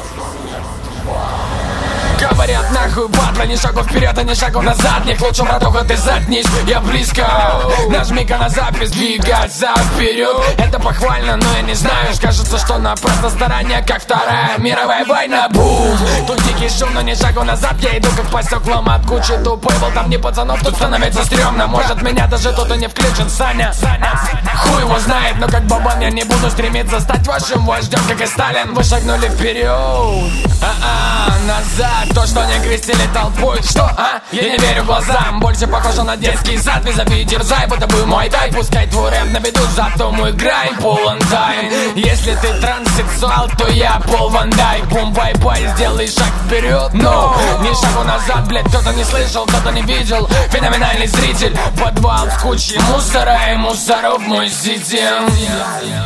Говорят нахуй, падла, ни шагу вперед, а ни шагу назад. Них лучше, братуха, ты заткнись, я близко. Нажми-ка на запись, двигаться вперед. Это похвально, но я не знаю. Кажется, что на просто стороне, как Вторая мировая война. Бум! Тут дикий шум, но ни шагу назад. Я иду как по стеклам от кучи тупой. Был там не пацанов, тут становится стрёмно. Может, меня даже тут и не включен. Саня, хуй его знает, но как бабан я не буду стремиться стать вашим вождем, как и Сталин. Вы шагнули вперед, назад. То, что не крестили толпой. Что, а? Я не верю глазам. Больше похоже на детский сад. Визави, дерзай, будто бы мой тай. Пускай твой рэп на виду, зато мой грай Пол Ван Дайк. Если ты транссексуал, то я Пол Ван Дайк. Бум-бай-бай, сделай шаг вперед. Но ни шагу назад, блять, кто-то не слышал, кто-то не видел. Феноменальный зритель. Подвал с кучей мусора и мусоров мой сидел.